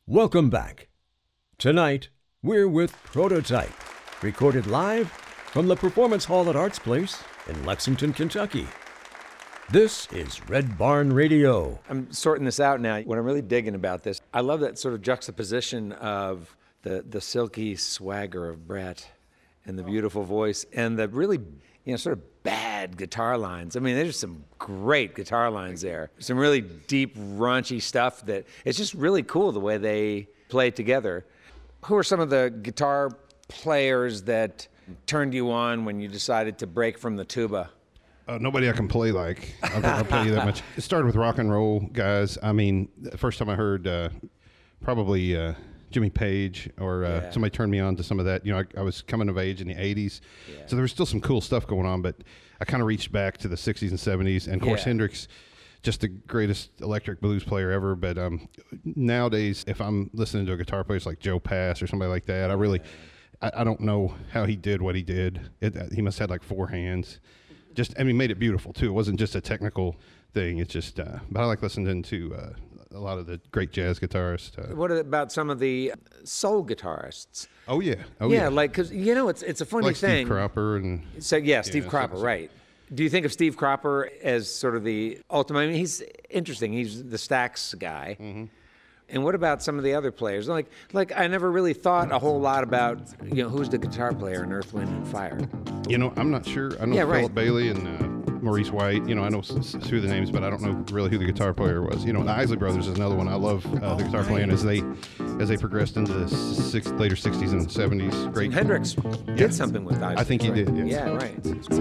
Welcome back. Tonight, we're with Prototype, recorded live from the Performance Hall at Arts Place in Lexington, Kentucky. This is Red Barn Radio. I'm sorting this out now. What I'm really digging about this, I love that sort of juxtaposition of the silky swagger of Brett and the beautiful voice and the really, sort of bad guitar lines. I mean, there's some great guitar lines there. Some really deep, raunchy stuff that it's just really cool the way they play together. Who are some of the guitar players that turned you on when you decided to break from the tuba? Nobody I can play like. I'll tell you that much. It started with rock and roll guys. I mean, the first time I heard probably Jimmy Page or somebody turned me on to some of that. I was coming of age in the 80s. Yeah. So there was still some cool stuff going on, but I kind of reached back to the 60s and 70s. And, of course, Hendrix, just the greatest electric blues player ever. But nowadays, if I'm listening to a guitar player like Joe Pass or somebody like that, I don't know how he did what he did. He must have had like 4 hands. He made it beautiful, too. It wasn't just a technical thing. It's just, but I like listening to a lot of the great jazz guitarists. What about some of the soul guitarists? Oh, yeah. Because, it's a funny thing. Steve Cropper. Steve Cropper, right. Do you think of Steve Cropper as sort of the ultimate? I mean, he's interesting. He's the Stax guy. Mm-hmm. And what about some of the other players? Like I never really thought a whole lot about, who's the guitar player in Earth, Wind, and Fire. I'm not sure. I know Philip Bailey and Maurice White. I know two of the names, but I don't know really who the guitar player was. The Isley Brothers is another one. I love the guitar playing as they progressed into the later 60s and 70s. Great. Hendrix did something with Isley. I think he did. Yes. Yeah, right.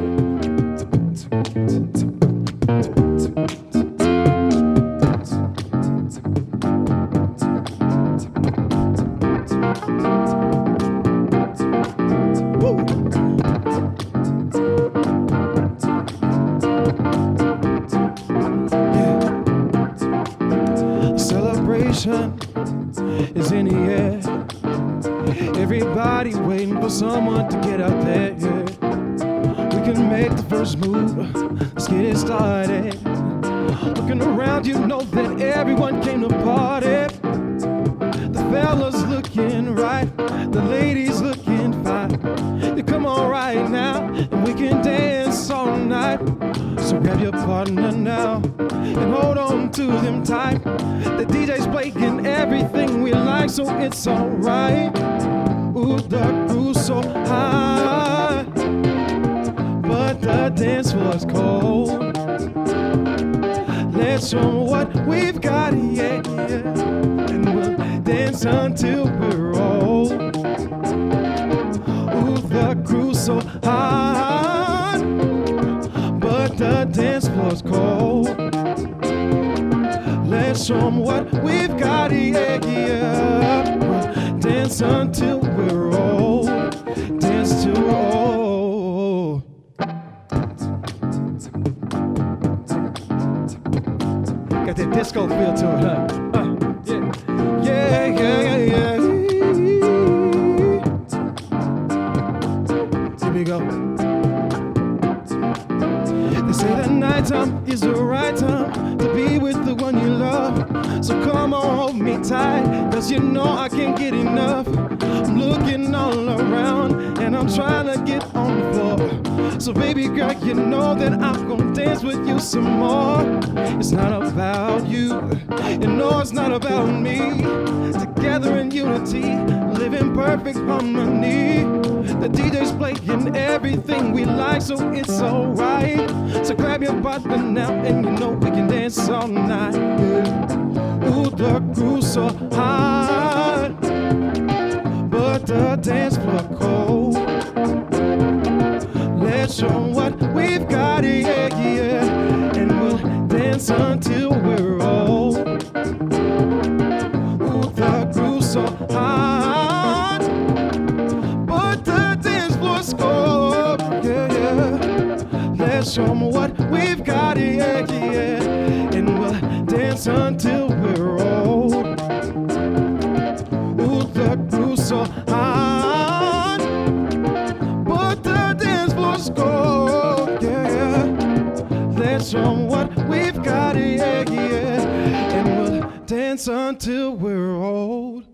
Is in the air. Everybody waiting for someone to get out there. We can make the first move. Let's get it started. Looking around, you know that everyone came to party. The fellas looking right, the ladies looking fine. You come on right now, and we can dance all night. So grab your partner now and hold on to them tight. The DJ's playing everything we like, so it's alright. Ooh, the groove's so high, but the dance floor's cold. Let's show 'em what we've got, yeah. And we'll dance until we're old. Ooh, the groove's so high, but the dance floor's cold. Let's show 'em what we've got, yeah. We'll dance until we're old. Dance till we're old. Got that disco feel to it, huh? Yeah. Here we go. They say that nighttime is the right time to be with the one you love. So come on, hold me tight, cause I can't get enough. I'm looking all around and I'm trying to get on the floor. So baby girl, you know that I'm gonna dance with you some more. It's not about you, it's not about me. Together in unity, living perfect harmony. The DJ's playing everything we like, so it's alright. So grab your partner now, and we can dance all night. Yeah. Ooh, the groove's so hot, but the dance floor cold. Let's show 'em what we've got, yeah. And we'll dance until we're old. Ooh, the groove's so hot, but the dance floor's cold, yeah. Let's show 'em what we've got, yeah. And we'll dance until we're old. Ooh, the groove's so hot, but the dance floor's cold, yeah. Let's show 'em what we've got, yeah. And we'll dance until we're old.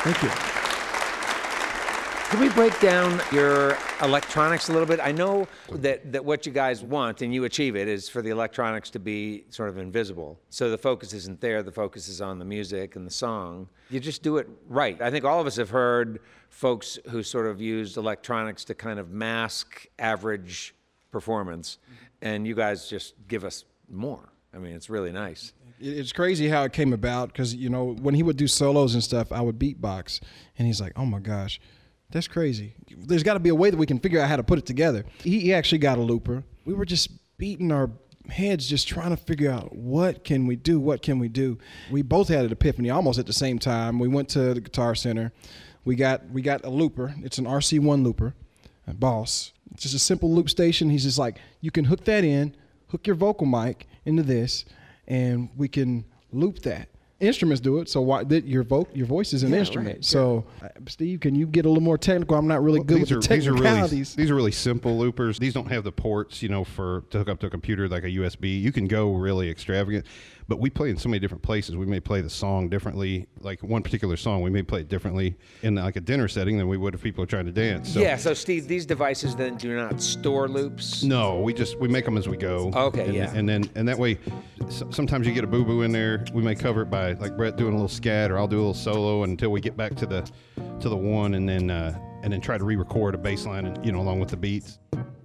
Thank you. Can we break down your electronics a little bit? I know that what you guys want, and you achieve it, is for the electronics to be sort of invisible. So the focus isn't there, the focus is on the music and the song. You just do it right. I think all of us have heard folks who sort of used electronics to kind of mask average performance, and you guys just give us more. I mean, it's really nice. It's crazy how it came about, because, you know, when he would do solos and stuff, I would beatbox, and he's like, oh my gosh, that's crazy. There's got to be a way that we can figure out how to put it together. He actually got a looper. We were just beating our heads just trying to figure out what can we do, what can we do. We both had an epiphany almost at the same time. We went to the Guitar Center. We got a looper. It's an RC1 looper, a Boss. It's just a simple loop station. He's just like, you can hook that in, hook your vocal mic into this, and we can loop that. Instruments do it, so why your voice is an instrument. Right, so, Steve, can you get a little more technical? I'm not really good with the technicalities. These are really simple loopers. These don't have the ports, you know, to hook up to a computer like a USB. You can go really extravagant, but we play in so many different places. We may play the song differently, like one particular song. We may play it differently in like a dinner setting than we would if people are trying to dance. So. Yeah. So, Steve, these devices then do not store loops. No, we make them as we go. Okay. And that way, sometimes you get a boo-boo in there. We may cover it by like Brett doing a little scat, or I'll do a little solo until we get back to the one, and then try to re-record a bass line, and, you know, along with the beats.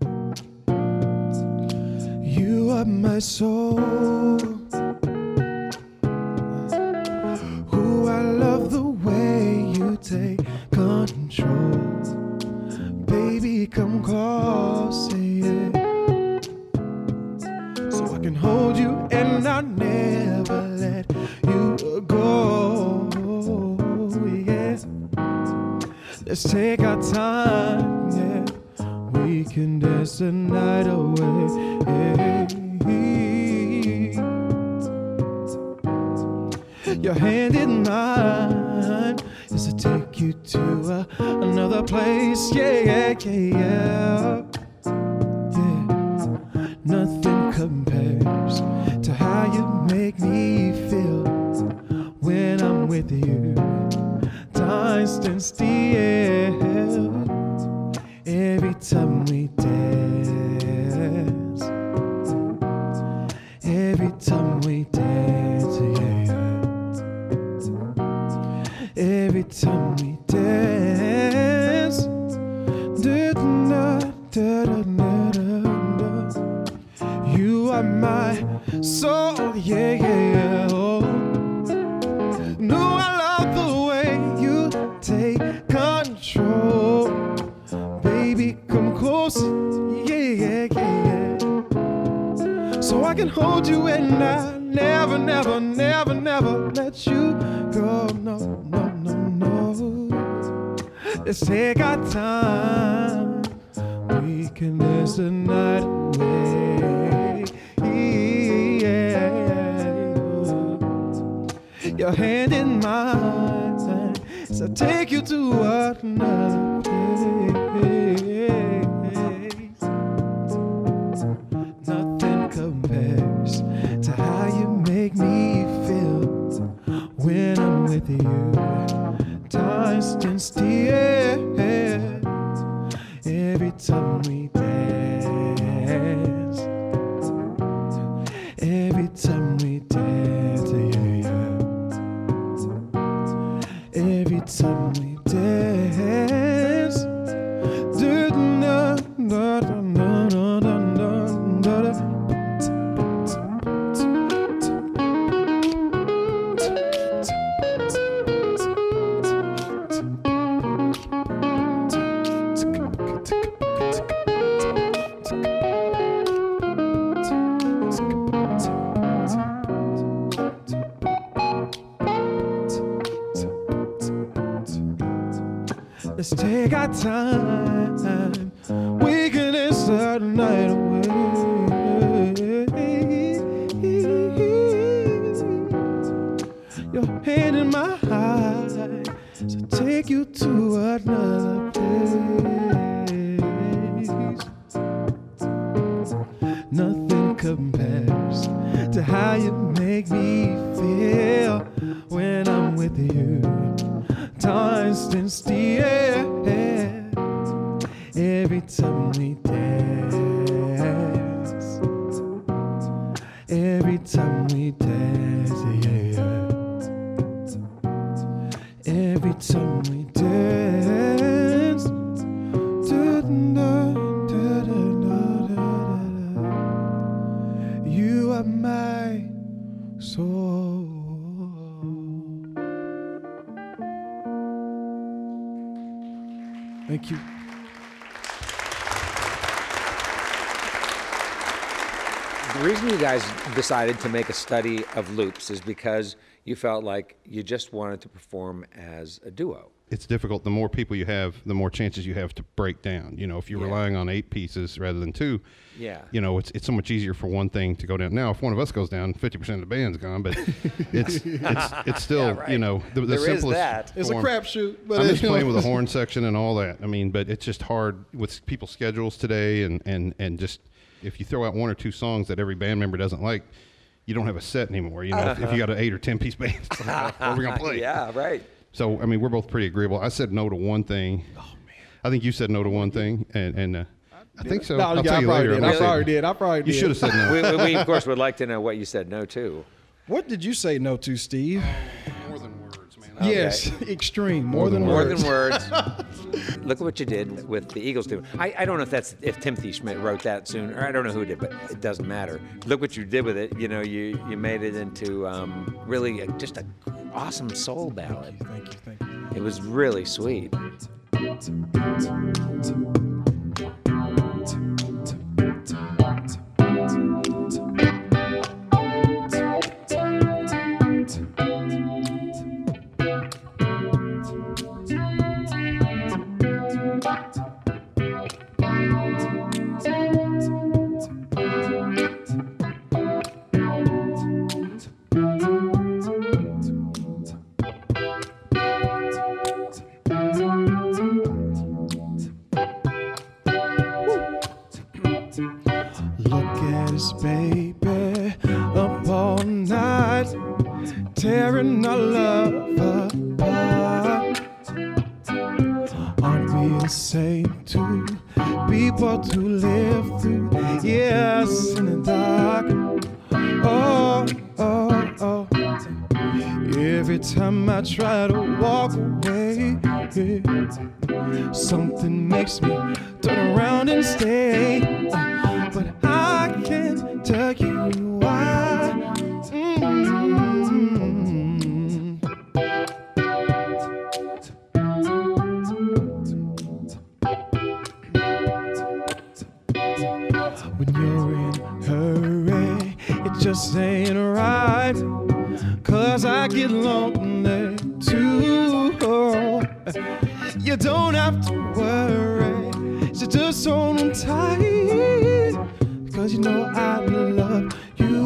You are my soul, who I love the way you take control. Baby, come close, yeah. So I can hold you and I'll never let you go, yeah. Let's take our time, yeah. We can dance the night away, yeah. Your hand in mine is to take you to another place, yeah. Nothing compares to how you make me feel when I'm with you. Time stands still every time we dance. Every time we dance, yeah. Every time we dance. You are my soul, yeah. Oh. No, I love the way you take control. Baby, come close, yeah. So I can hold you and I never let you go, no. Let's take our time. We can dance the night away. Yeah. Your hand in mine, so take you to another place. Nothing compares to how you make me feel when I'm with you. Time stands still every time we dance. Every time we dance, yeah. Every time we dance. Let's take our time. We can dance the night away. Your hand in my eye, so take you to another place. Nothing compares to how you make me feel when I'm with you. time stands still. Every time we dance, every time we dance, yeah. Every time we dance, you are my soul. Thank you. The reason you guys decided to make a study of loops is because you felt like you just wanted to perform as a duo. It's difficult. The more people you have, the more chances you have to break down. You know, if you're relying on 8 pieces rather than 2, you know, it's so much easier for one thing to go down. Now, if one of us goes down, 50% of the band's gone, but it's still, you know, the There simplest is that. It's a form. crapshoot, but I'm just playing with a horn section and all that. I mean, but it's just hard with people's schedules today, and just if you throw out 1 or 2 songs that every band member doesn't like, you don't have a set anymore. You know, if you got an 8 or 10 piece band, it's like, what are we gonna play? Yeah, right. So I mean, we're both pretty agreeable. I said no to one thing. Oh man. I think you said no to one thing, and I think so. No, I'll yeah, tell you later. I probably did. You should have said no. We of course would like to know what you said no to. What did you say no to, Steve? More than words, man. Yes, extreme. More than More words. than words. Look at what you did with the Eagles too. I don't know if Timothy Schmidt wrote that soon, or I don't know who did, but it doesn't matter. Look what you did with it. You know, you made it into really just an awesome soul ballad. Thank you. It was really sweet. Look at us, baby, up all night, tearing our love apart. Aren't we insane to be both to live through years in the dark? Oh, oh, oh. Every time I try to walk away, something makes me turn around and stay. But I can't tell you why. When you're in a hurry, it just ain't right. 'Cause I get lonely too. You don't have to worry, so just hold on tight. 'Cause you know I love you.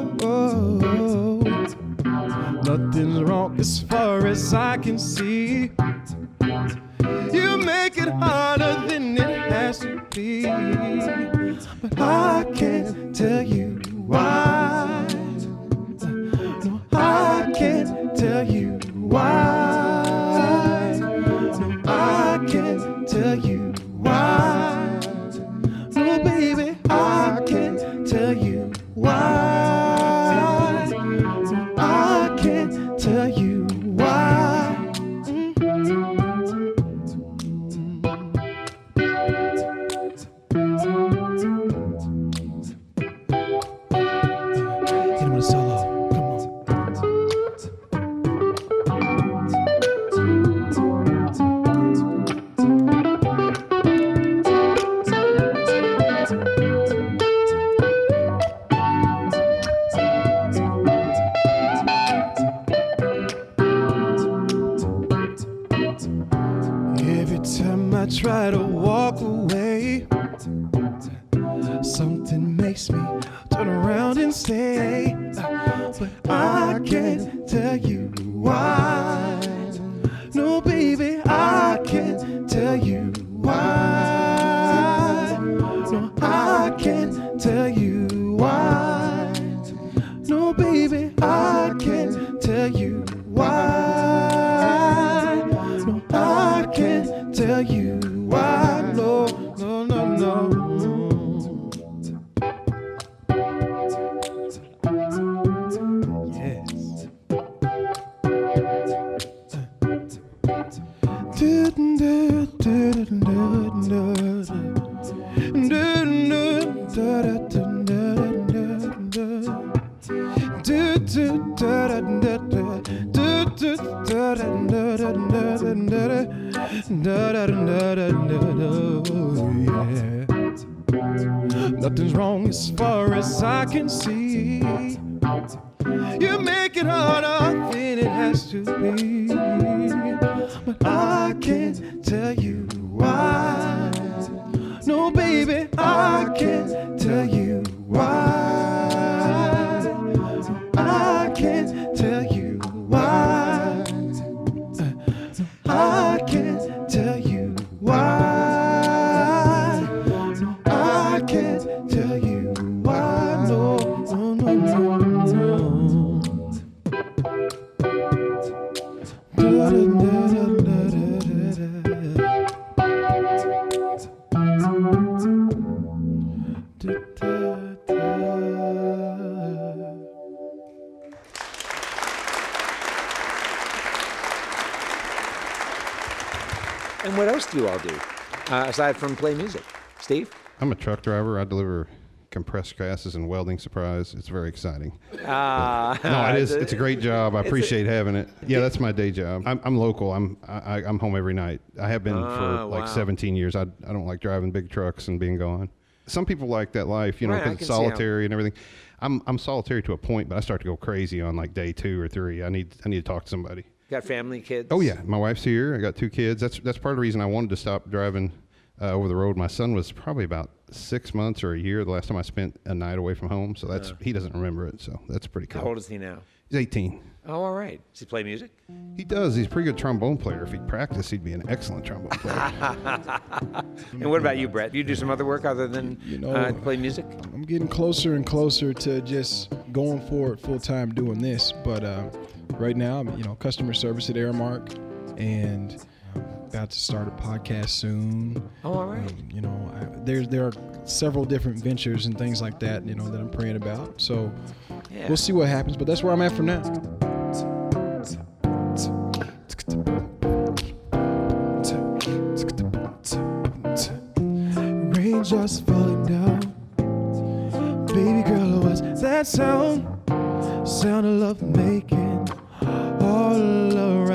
Nothing's wrong as far as I can see. You make it harder than it has to be. But I can't tell you why. No, I can't tell you why. No, I can't tell you why. No, baby, I can't tell you why. No, I can't tell you why. Hit him with a solo. Come on. Every time I try to walk away, something makes me turn around and stay. But I can't tell you why. No, baby, I can't tell you why. No, I can't tell you why. No, baby, I can't tell you why. Nothing's wrong as far as I can see. You make it harder than it has to be. But I can't tell you why. No, baby, I can't tell you why. I can't tell you why. I can't tell you why. No, I can't tell you why. No, no, no, no, no. Da, da, da, da, da, da, da, da. And what else do you all do aside from play music? Steve? I'm a truck driver. I deliver compressed gases and welding supplies. It's very exciting. Uh, No, it is. It's a great job. I appreciate having it. Yeah, that's my day job. I'm local. I'm home every night. I have been for like 17 years. I don't like driving big trucks and being gone. Some people like that life, you know, Right, I because it's can see how- solitary and everything. I'm solitary to a point, but I start to go crazy on like day 2 or 3. I need to talk to somebody. Got family, kids? Oh yeah, my wife's here. I got 2 kids. That's part of the reason I wanted to stop driving over the road. My son was probably about 6 months or a year the last time I spent a night away from home. So that's he doesn't remember it. So that's pretty cool. How old is he now? He's 18. Oh, all right. Does he play music? He does. He's a pretty good trombone player. If he'd practice, he'd be an excellent trombone player. And what about you, Brett? Do you do some other work other than play music? I'm getting closer and closer to just going forward full time doing this. But right now, I'm customer service at Aramark, and I'm about to start a podcast soon. Oh, all right. There are several different ventures and things like that, that I'm praying about. So Yeah. we'll see what happens. But that's where I'm at for now. Rain just falling down. Baby girl, what's that sound? Sound of love making all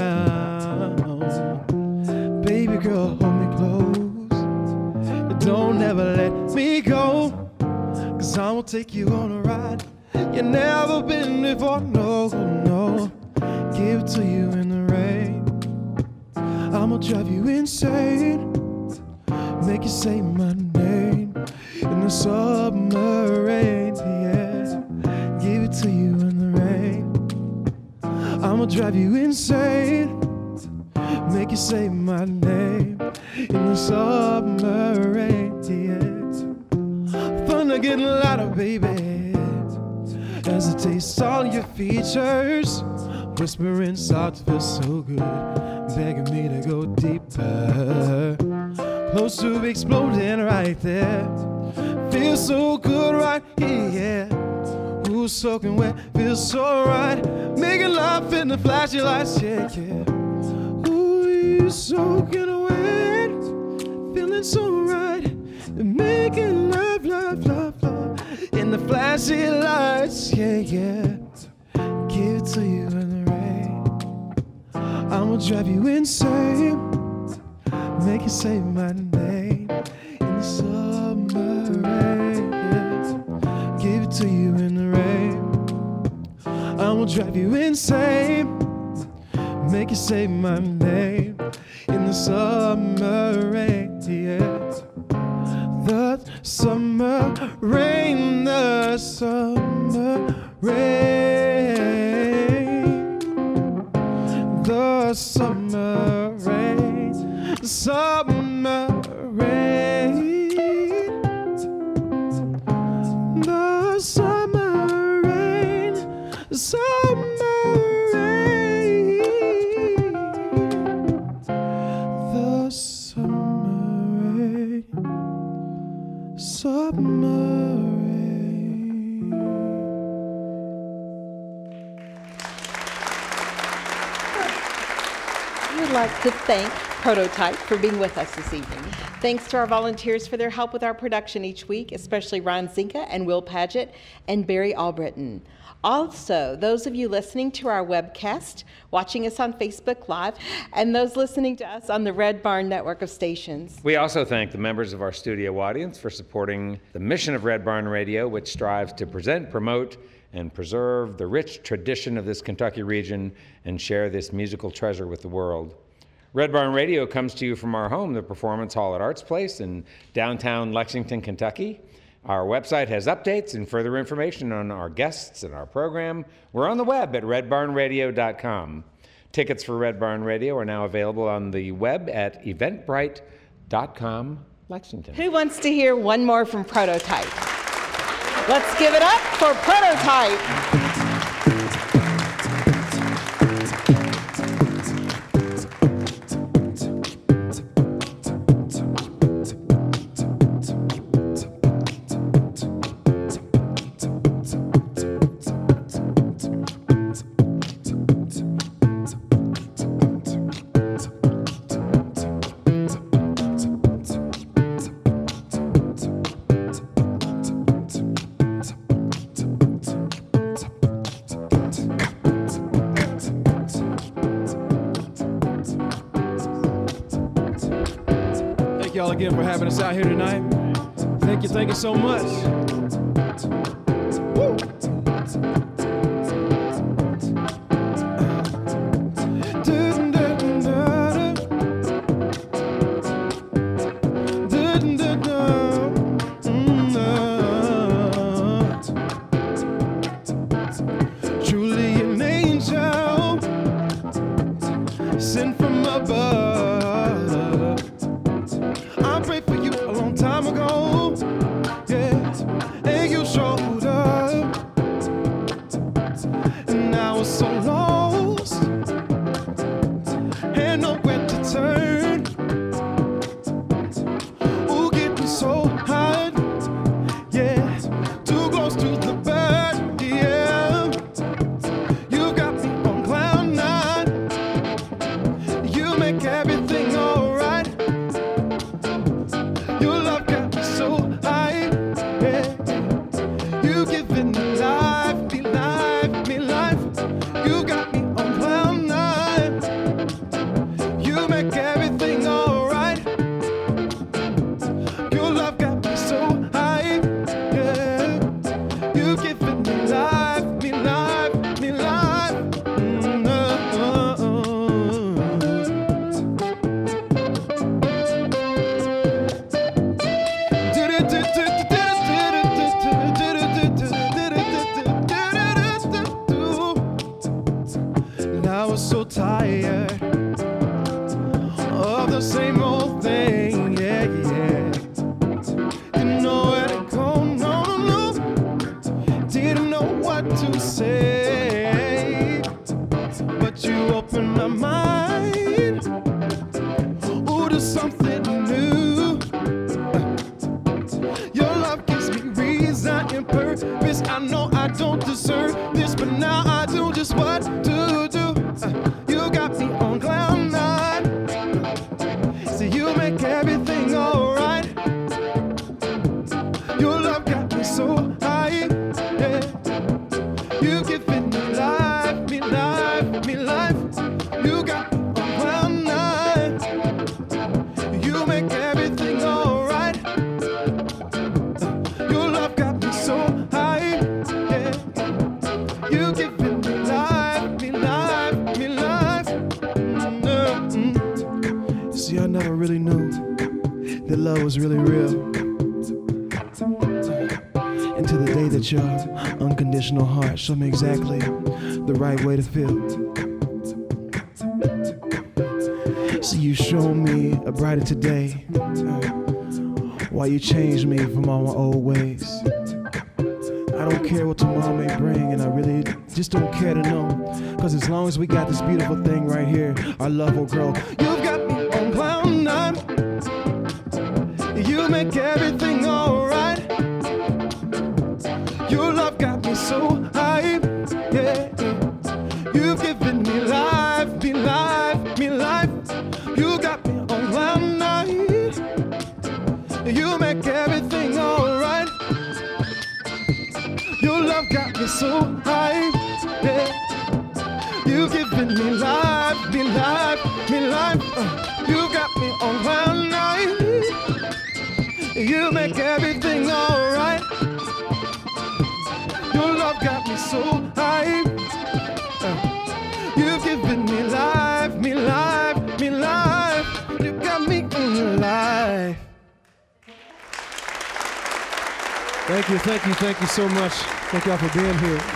around. Baby girl, hold me close. Don't ever let me go. 'Cause I will take you on a ride you never been before. No, no. Give it to you in the rain. I'ma drive you insane. Make you say my name in the summer rain, yeah. Give it to you in the rain. I'ma drive you insane. Make you say my name in the summer rain, yeah. Thunder getting louder, baby, as it tastes all your features. Whispering soft feels so good, begging me to go deeper. Close to exploding right there. Feels so good right here, yeah. Ooh, soaking wet, feels so right. Making love in the flashing lights, yeah, yeah. Ooh, you soaking wet, feeling so right. Making love, love, love, love in the flashing lights, yeah, yeah. Give it to you in the rain. I'ma drive you insane. Make you say my name in the summer rain, yeah. Give it to you in the rain. I'ma drive you insane. Make you say my name in the summer rain, yeah. The summer rain, the summer rain, the summer rain, the summer rain, the summer rain, the summer rain, the summer rain, summer rain. We'd like to thank Prototype for being with us this evening. Thanks to our volunteers for their help with our production each week, especially Ron Zinka and Will Paget and Barry Albritton. Also, those of you listening to our webcast, watching us on Facebook Live, and those listening to us on the Red Barn network of stations. We also thank the members of our studio audience for supporting the mission of Red Barn Radio, which strives to present, promote, and preserve the rich tradition of this Kentucky region and share this musical treasure with the world. Red Barn Radio comes to you from our home, the Performance Hall at Arts Place in downtown Lexington, Kentucky. Our website has updates and further information on our guests and our program. We're on the web at redbarnradio.com. Tickets for Red Barn Radio are now available on the web at eventbrite.com, Lexington. Who wants to hear one more from Prototype? Let's give it up for Prototype. Y'all again for having us out here tonight. Thank you so much. Woo. Truly an angel sent from above. Time ago, yeah, and you showed up, and I was so lost, and nowhere to turn. Ooh, getting so hot, yeah, too close to the bird, yeah. You got me on cloud nine. You make everything alright. Tired of the same old thing, yeah, yeah. Didn't know where to go, no. Didn't know what to say, but you opened my mind. Ooh, to something new. Your love gives me reason and purpose. I know I don't deserve this, but now I do just what to do. You got me on cloud nine. So you make everything alright. Your love got me so high, yeah. You giving me life, me life, me life. You got me on cloud nine. You make everything alright. Your love got me so high, yeah. You giving me life, me life, me life. See, I never really knew that love was really real until the day that your unconditional heart showed me exactly the right way to feel. So you showed me a brighter today while you changed me from all my old ways. I don't care what tomorrow may bring, and I really just don't care to know, cause as long as we got this beautiful thing right here, our love will grow. You've got me on cloud nine. You make everything alright. Your love got me so high, yeah. You've given me life, me life, me life. You got me me so high. Yeah. You've given me life, me life, me life. You got me on cloud nine. You make everything alright. Your love got me so high. You've given me life, me life, me life. You got me in life. Thank you so much. Thank y'all for being here.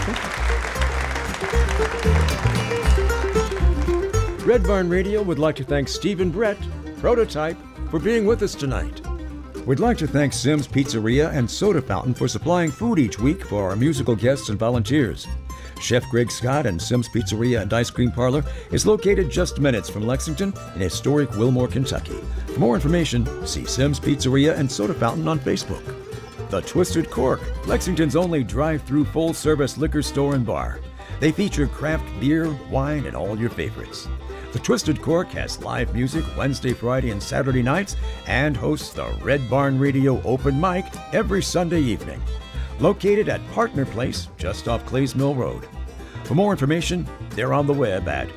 Red Barn Radio would like to thank Steve and Brett, Prototype, for being with us tonight. We'd like to thank Sim's Pizzeria and Soda Fountain for supplying food each week for our musical guests and volunteers. Chef Greg Scott and Sim's Pizzeria and Ice Cream Parlor is located just minutes from Lexington in historic Wilmore, Kentucky. For more information, see Sim's Pizzeria and Soda Fountain on Facebook. The Twisted Cork, Lexington's only drive-through full-service liquor store and bar. They feature craft beer, wine, and all your favorites. The Twisted Cork has live music Wednesday, Friday, and Saturday nights and hosts the Red Barn Radio Open Mic every Sunday evening. Located at Partner Place, just off Clays Mill Road. For more information, they're on the web at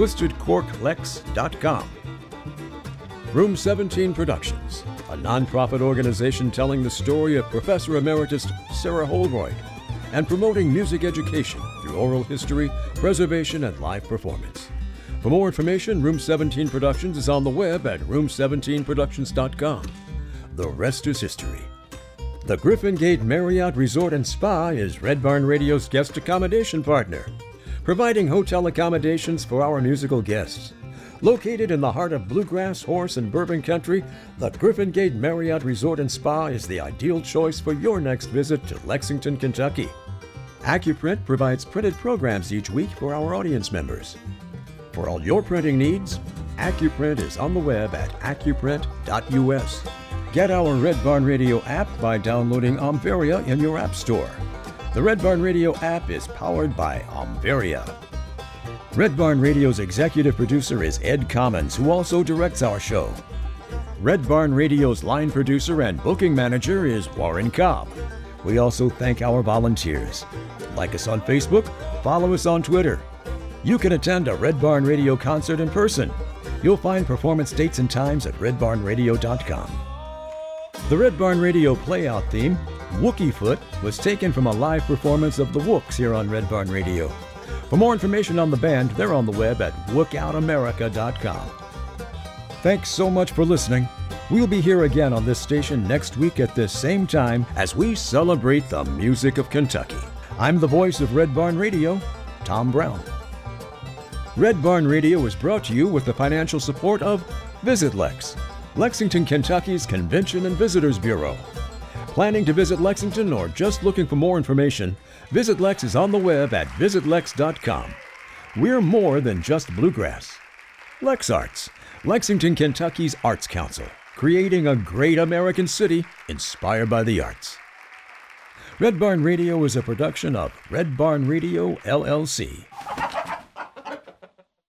twistedcorklex.com. Room 17 Productions, a nonprofit organization telling the story of Professor Emeritus Sarah Holroyd and promoting music education through oral history, preservation, and live performance. For more information, Room 17 Productions is on the web at room17productions.com. The rest is history. The Griffin Gate Marriott Resort and Spa is Red Barn Radio's guest accommodation partner, providing hotel accommodations for our musical guests. Located in the heart of bluegrass, horse, and bourbon country, the Griffin Gate Marriott Resort and Spa is the ideal choice for your next visit to Lexington, Kentucky. AccuPrint provides printed programs each week for our audience members. For all your printing needs, AccuPrint is on the web at accuprint.us. Get our Red Barn Radio app by downloading Omvaria in your app store. The Red Barn Radio app is powered by Omvaria. Red Barn Radio's executive producer is Ed Commons, who also directs our show. Red Barn Radio's line producer and booking manager is Warren Cobb. We also thank our volunteers. Like us on Facebook, follow us on Twitter. You can attend a Red Barn Radio concert in person. You'll find performance dates and times at redbarnradio.com. The Red Barn Radio playout theme, Wookie Foot, was taken from a live performance of the Wooks here on Red Barn Radio. For more information on the band, they're on the web at wookoutamerica.com. Thanks so much for listening. We'll be here again on this station next week at this same time as we celebrate the music of Kentucky. I'm the voice of Red Barn Radio, Tom Brown. Red Barn Radio is brought to you with the financial support of Visit Lex, Lexington, Kentucky's Convention and Visitors Bureau. Planning to visit Lexington or just looking for more information, Visit Lex is on the web at visitlex.com. We're more than just bluegrass. Lex Arts, Lexington, Kentucky's Arts Council, creating a great American city inspired by the arts. Red Barn Radio is a production of Red Barn Radio, LLC.